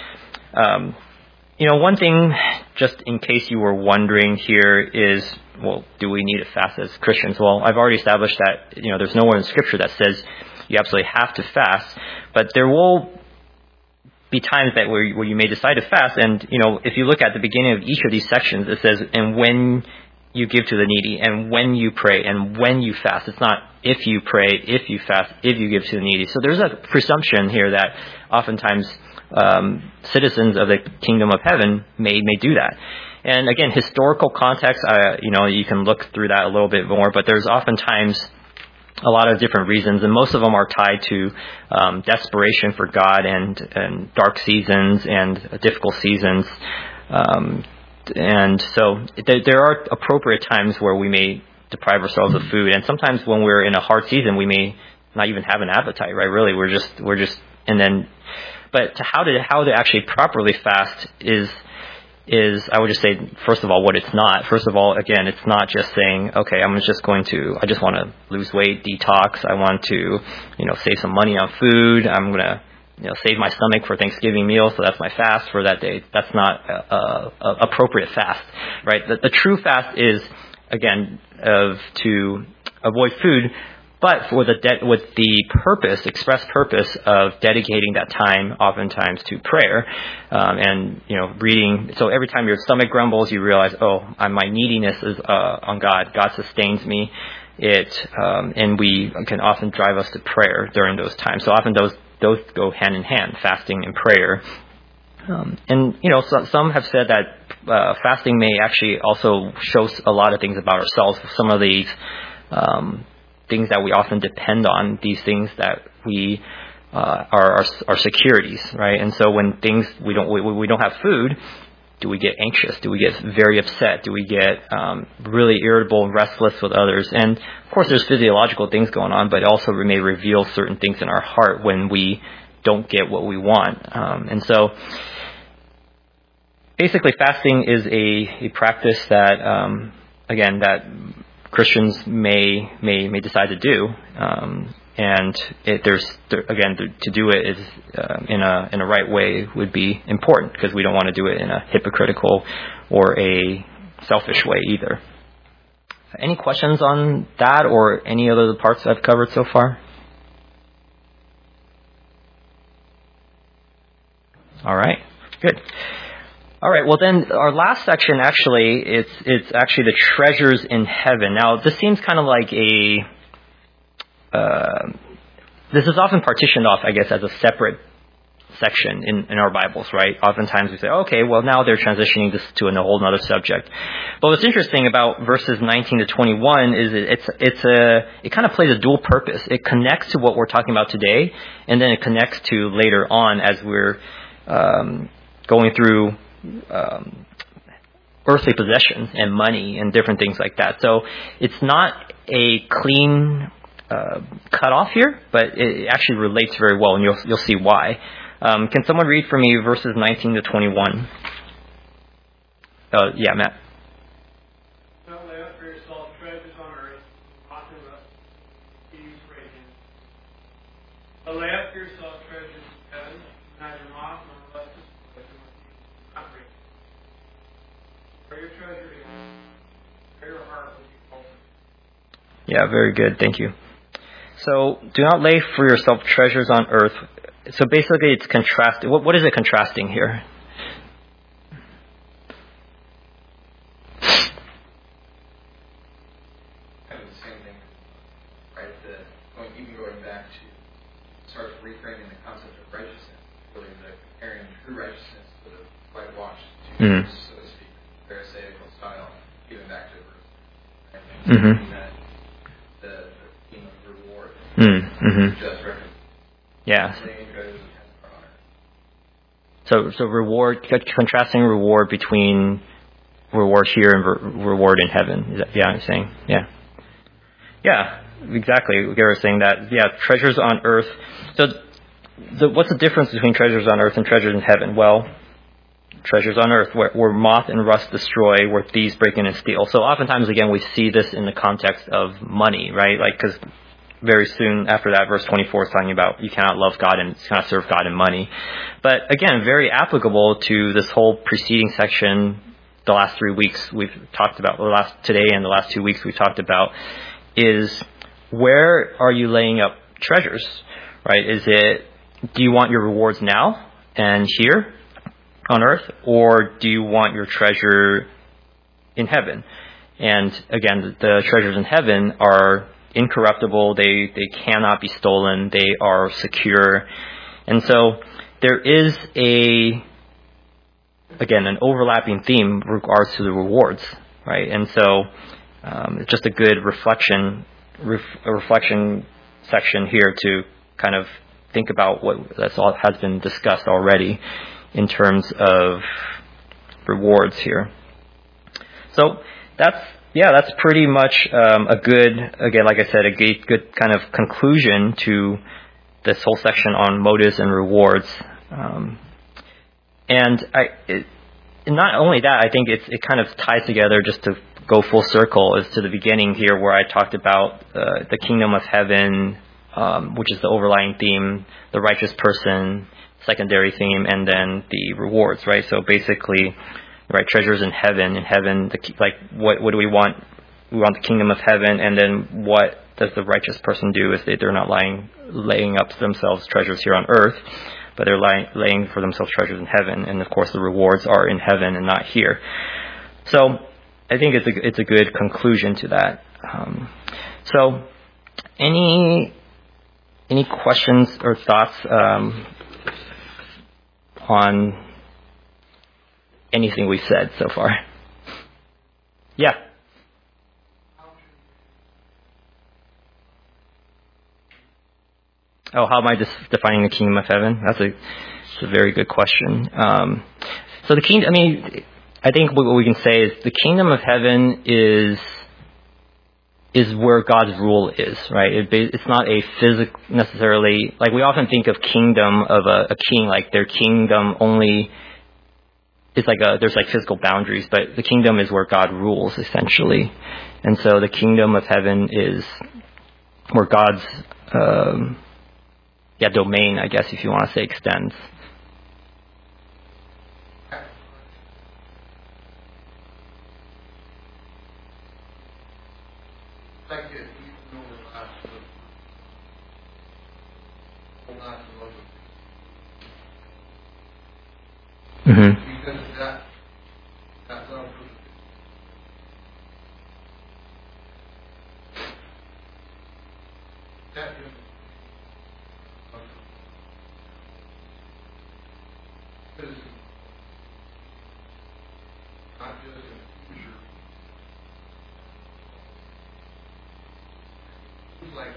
One thing, just in case you were wondering here, is, well, do we need to fast as Christians? Well, I've already established that, there's nowhere in Scripture that says you absolutely have to fast, but there will be times that where you may decide to fast. And, if you look at the beginning of each of these sections, it says, "And when you give to the needy, and when you pray, and when you fast." It's not if you pray, if you fast, if you give to the needy. So there's a presumption here that oftentimes citizens of the kingdom of heaven may do that. And again, historical context, you can look through that a little bit more, but there's oftentimes a lot of different reasons, and most of them are tied to desperation for God and dark seasons and difficult seasons. And so there are appropriate times where we may deprive ourselves of food. And sometimes when we're in a hard season, we may not even have an appetite, right? Really, we're just, and then, but how to actually properly fast is I would just say, first of all, what it's not. First of all, again, it's not just saying, okay, I just want to lose weight, detox. I want to, save some money on food. I'm going to, save my stomach for Thanksgiving meal. So that's my fast for that day. That's not a appropriate fast, right? The true fast is, again, to avoid food, but with the express purpose of dedicating that time, oftentimes to prayer, and reading. So every time your stomach grumbles, you realize, my neediness is on God. God sustains me. And we can often drive us to prayer during those times. So often those go hand in hand, fasting and prayer. And some have said that fasting may actually also show a lot of things about ourselves. Some of these things that we often depend on, these things that we are securities, right? And so when we don't have food, do we get anxious? Do we get very upset? Do we get really irritable and restless with others? And of course, there's physiological things going on, but it also may reveal certain things in our heart when we don't get what we want. And so, basically, fasting is a practice that, again, that Christians may decide to do, and to do it is in a right way would be important, because we don't want to do it in a hypocritical or a selfish way either. Any questions on that or any other parts I've covered so far? All right, good. All right, well then our last section actually, it's actually the treasures in heaven. Now this seems kind of like this is often partitioned off, I guess, as a separate section in our Bibles, right? Oftentimes we say, okay, well now they're transitioning this to a whole other subject. But what's interesting about verses 19 to 21 is it kind of plays a dual purpose. It connects to what we're talking about today, and then it connects to later on as we're going through earthly possessions and money and different things like that. So it's not a clean cut off here, but it actually relates very well, and you'll see why. Can someone read for me verses 19 to 21? Yeah, Matt. Don't lay up for yourself treasures on earth, not in rust, thieves break in. But lay up for yourself treasures in heaven, neither moth nor rust destroys, and not break in. Where your treasure is, there your heart will be full. Yeah, very good. Thank you. So, do not lay for yourself treasures on earth. So basically, it's contrasting. What is it contrasting here? Kind of the same thing, right? Even going back to start reframing the concept of righteousness, really comparing true righteousness to the whitewashed, so to speak, Pharisaical style, even back to the verse. Right? That the theme of reward, just recognize. Yeah. So reward, contrasting reward between reward here and reward in heaven. Is that, yeah, I'm saying, yeah. Yeah, exactly. Gary was saying that, yeah, treasures on earth. So what's the difference between treasures on earth and treasures in heaven? Well, treasures on earth where moth and rust destroy, where thieves break in and steal. So oftentimes, again, we see this in the context of money, right? Like, because very soon after that, verse 24 is talking about you cannot love God and cannot serve God in money. But again, very applicable to this whole preceding section. The last 3 weeks we've talked about, today and the last 2 weeks we've talked about, is where are you laying up treasures, right? Do you want your rewards now and here on earth, or do you want your treasure in heaven? And again, the treasures in heaven are incorruptible. They cannot be stolen. They are secure. And so there is an overlapping theme in regards to the rewards, right? And so it's just a good reflection section here to kind of think about what has been discussed already in terms of rewards here. So that's yeah, that's pretty much a good, again, like I said, a good kind of conclusion to this whole section on motives and rewards. Not only that, I think it kind of ties together, just to go full circle, is to the beginning here where I talked about the kingdom of heaven, which is the overlying theme, the righteous person, secondary theme, and then the rewards, right? So basically, right, treasures in heaven. What do we want? We want the kingdom of heaven, and then what does the righteous person do? Is they're not laying up themselves treasures here on earth, but they're laying for themselves treasures in heaven, and of course the rewards are in heaven and not here. So I think it's a good conclusion to that. So any questions or thoughts on anything we've said so far? Yeah. Oh, how am I defining the kingdom of heaven? That's a very good question. So the kingdom, I think what we can say is the kingdom of heaven is where God's rule is, right? It's not a physical necessarily, like we often think of kingdom of a king, like their kingdom only is there's physical boundaries, but the kingdom is where God rules essentially. And so the kingdom of heaven is where God's, domain, I guess, if you want to say, extends. Mm-hmm. Because that love that is not just in the future. It's like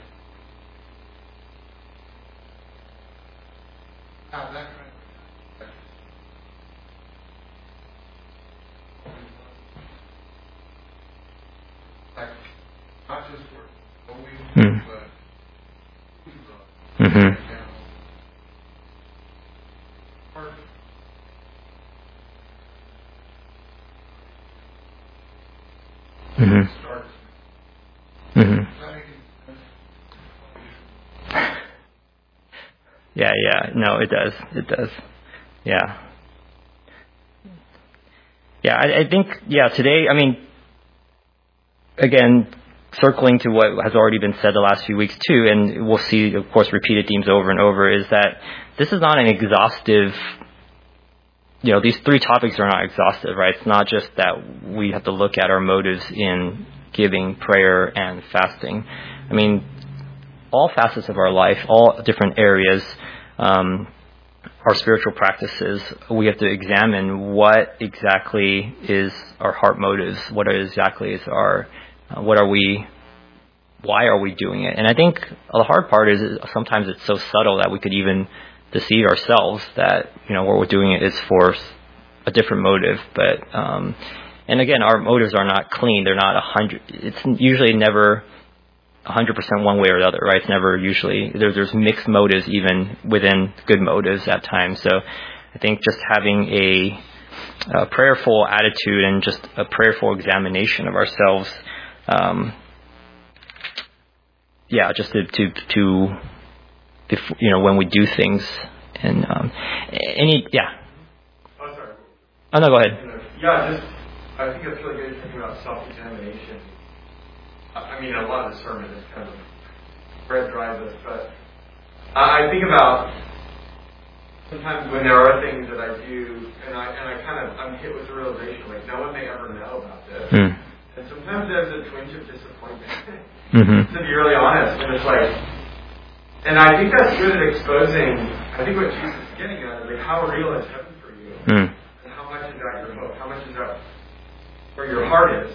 have that kind of not just for knowing, but mm-hmm. Mm-hmm. Mm-hmm. Yeah. No, it does. Yeah. Yeah, I think, today, again, circling to what has already been said the last few weeks too, and we'll see, of course, repeated themes over and over, is that this is not an exhaustive, these three topics are not exhaustive, right? It's not just that we have to look at our motives in giving, prayer, and fasting. All facets of our life, all different areas, our spiritual practices, we have to examine what exactly is our heart motives, what exactly is our, why are we doing it? And I think the hard part is sometimes it's so subtle that we could even deceive ourselves that, what we're doing it is for a different motive. But, and again, our motives are not clean. They're not 100. It's usually never 100% one way or the other, right? It's never usually, there's mixed motives even within good motives at times. So I think just having a prayerful attitude and just a prayerful examination of ourselves, just to when we do things, and Oh, sorry. Oh no, go ahead. I think it's really good thinking about self-examination. A lot of the sermon is kind of bread dry this, but I think about sometimes when there are things that I do, and I'm hit with the realization, like, no one may ever know about this. Mm. And sometimes there's a twinge of disappointment, mm-hmm. to be really honest. And it's like, and I think that's good at exposing, I think what Jesus is getting at is, like, how real is heaven for you? Mm. And how much is that your hope? How much is that where your heart is?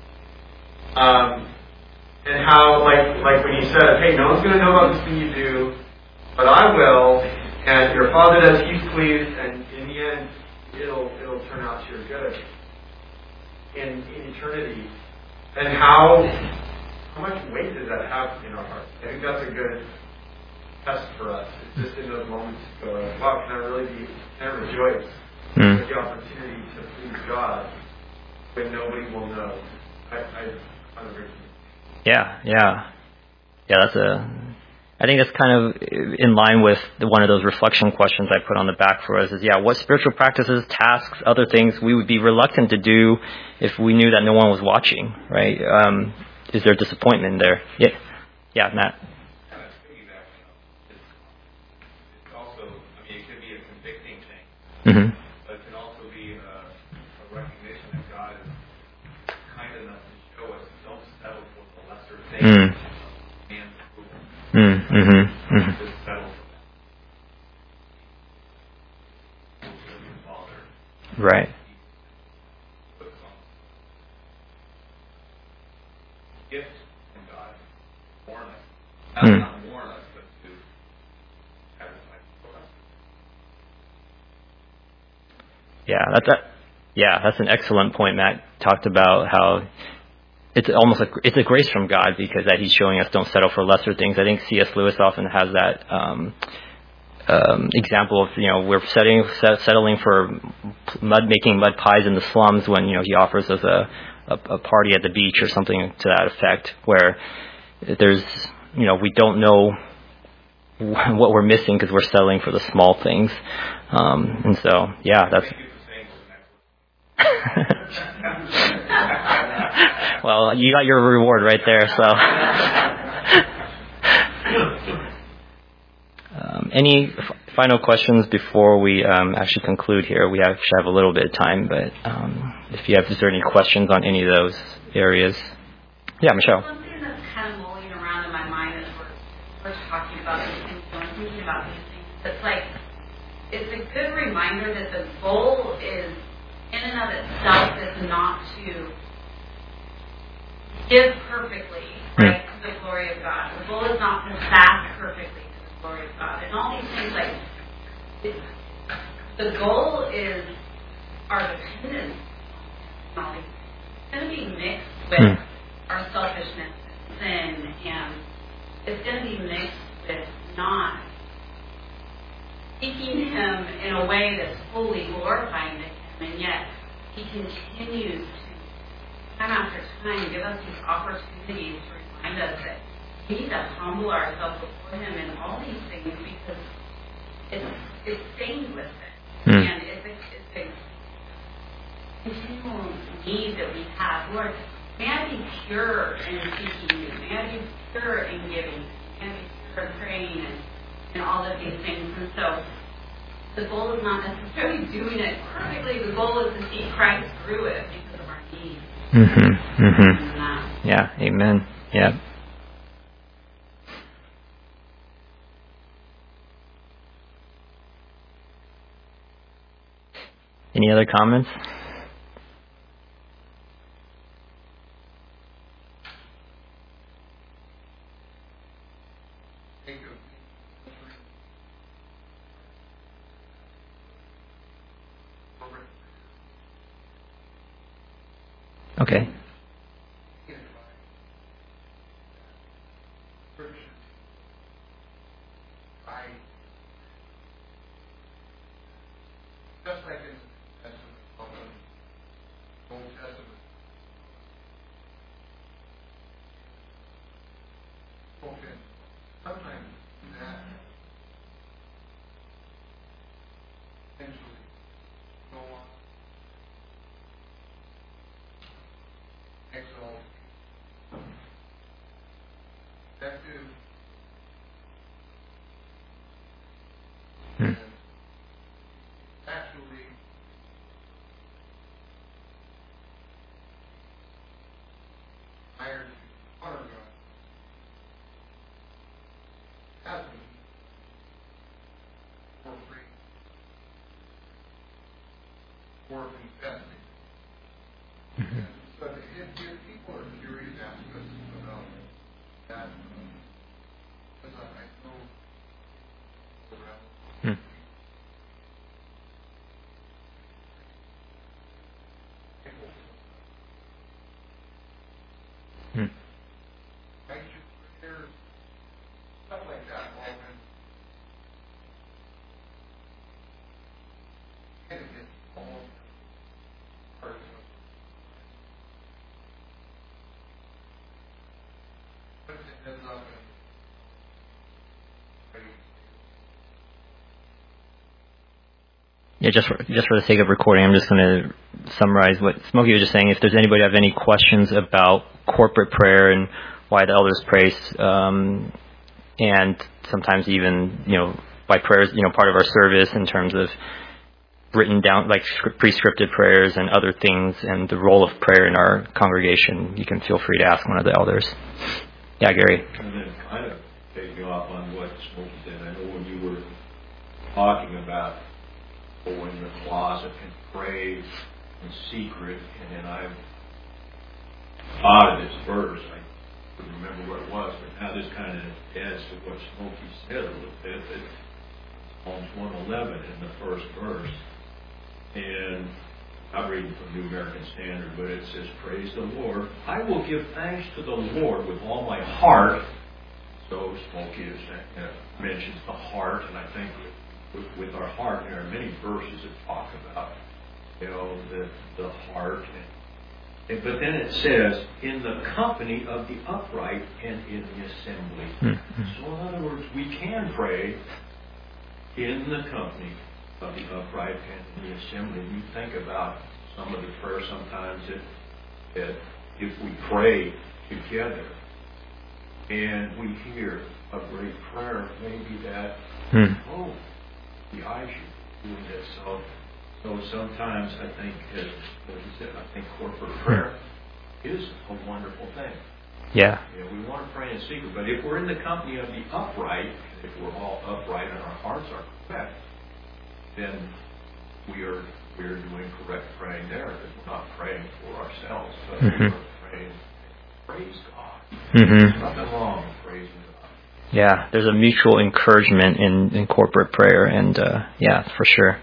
And how, like when you said, hey, no one's going to know about this thing you do, but I will, and your Father does, He's pleased, and in the end, it'll turn out to your good. In eternity, And how much weight does that have in our hearts? I think that's a good test for us. It's just in those moments to go, wow, can I rejoice with the opportunity to please God when nobody will know? I'm a great. Yeah. I think that's kind of in line with one of those reflection questions I put on the back for us is, what spiritual practices, tasks, other things we would be reluctant to do if we knew that no one was watching, right? Is there disappointment there? Yeah, Matt. Kind of piggybacking on it's also, it could be a convicting thing, Mm-hmm. but it can also be a recognition that God is kind enough to show us don't settle for the lesser things. Man's approval. Just settle for that. Father. Right. Gift from God. Warn us. Not warn us, but to satisfy us. That's an excellent point. Matt talked about how it's almost it's a grace from God because that He's showing us don't settle for lesser things. I think C.S. Lewis often has that example of we're settling for making mud pies in the slums when He offers us a party at the beach or something to that effect, where there's we don't know what we're missing because we're settling for the small things, and so that's. Well, you got your reward right there. So, any final questions before we actually conclude here? We should have a little bit of time, but is there any questions on any of those areas? Yeah, Michelle. Something that's kind of mulling around in my mind as we're talking about these things and I'm thinking about these things. It's a good reminder that the goal is, in and of itself, is not to give perfectly, right, to the glory of God. The goal is not to fast perfectly to the glory of God. And all these things, the goal is our dependence on all these things. It's going to be mixed with our selfishness and sin, and it's going to be mixed with not seeking Him in a way that's fully glorifying to Him, and yet He continues to, time after time, give us these opportunities to remind us that we need to humble ourselves before Him in all these things because it's stained with it. And it's a continual need that we have. Lord, may I be pure in seeking You. May I be pure in giving. May I be pure in praying and all of these things. And so the goal is not necessarily doing it perfectly. The goal is to see Christ through it because of our need. Yeah, amen. Yeah. Any other comments? Okay. Just like in the Old Testament, spoken, sometimes that eventually go on, exalt, effective, and actually hired to honor God hasn't for free or confessing. But if people are curious, ask us about that. Because I know around. anxious prayers, stuff like that. All when and it gets all parts of puts it ends up in Yeah, just for the sake of recording, I'm just going to summarize what Smokey was just saying. If there's anybody have any questions about corporate prayer and why the elders pray, and sometimes even, by prayers, part of our service in terms of written down, like prescripted prayers and other things, and the role of prayer in our congregation, you can feel free to ask one of the elders. Yeah, Gary. And then kind of taking off on what Smokey said, I know when you were talking about go in the closet and pray in secret, and then I thought of this verse. I couldn't remember what it was, but now this kind of adds to what Smokey said a little bit. That Psalms 111 in the first verse, and I'm reading from New American Standard, but it says, "Praise the Lord. I will give thanks to the Lord with all my heart." So Smokey mentions the heart, and I think with our heart, there are many verses that talk about, the heart. But then it says, in the company of the upright and in the assembly. Mm-hmm. So in other words, we can pray in the company of the upright and in the assembly. You think about some of the prayers sometimes that if we pray together and we hear a great prayer, maybe that, I should be doing this. So sometimes I think, as he said, I think corporate prayer is a wonderful thing. Yeah. We want to pray in secret, but if we're in the company of the upright, if we're all upright and our hearts are correct, then we're doing correct praying there. Because we're not praying for ourselves, but we're praying, praise God. There's nothing wrong with praising God. Yeah, there's a mutual encouragement in corporate prayer, and for sure.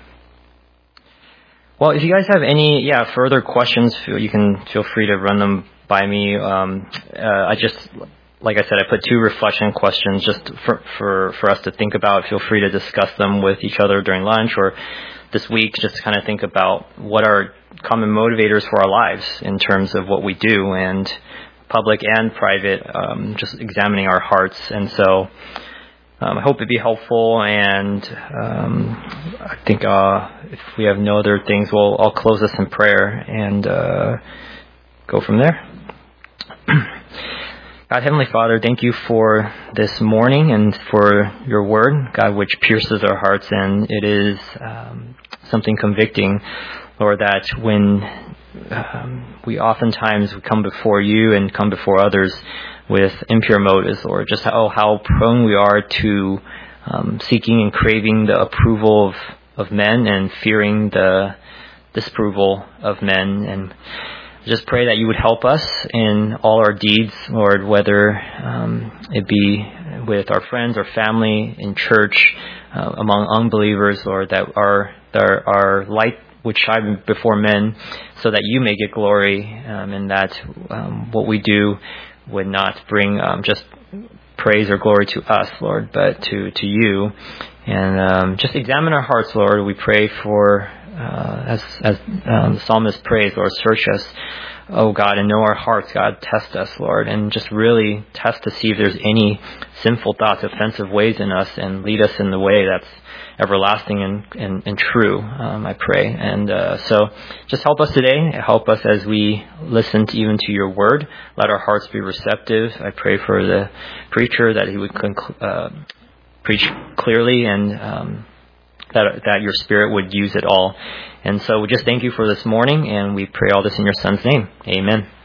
Well, if you guys have any further questions, you can feel free to run them by me. I just, like I said, I put 2 reflection questions just for us to think about. Feel free to discuss them with each other during lunch or this week. Just to kind of think about what are common motivators for our lives in terms of what we do, and public and private, just examining our hearts. And so I hope it'd be helpful, and I think if we have no other things, I'll close this in prayer and go from there. God, Heavenly Father, thank you for this morning and for your word, God, which pierces our hearts, and it is something convicting, Lord, that when we oftentimes come before you and come before others with impure motives, Lord, just how prone we are to seeking and craving the approval of men and fearing the disapproval of men. And just pray that you would help us in all our deeds, Lord, whether it be with our friends or family, in church, among unbelievers, Lord, that our light would shine before men so that you may get glory, and that what we do would not bring just praise or glory to us, Lord, but to you. And just examine our hearts, Lord. We pray for, as the psalmist prays, Lord, search us, oh God, and know our hearts, God. Test us, Lord, and just really test to see if there's any sinful thoughts, offensive ways in us, and lead us in the way that's everlasting and true, I pray. And so just help us today. Help us as we listen even to your word. Let our hearts be receptive. I pray for the preacher that he would preach clearly, and that your Spirit would use it all. And so we just thank you for this morning, and we pray all this in your Son's name. Amen.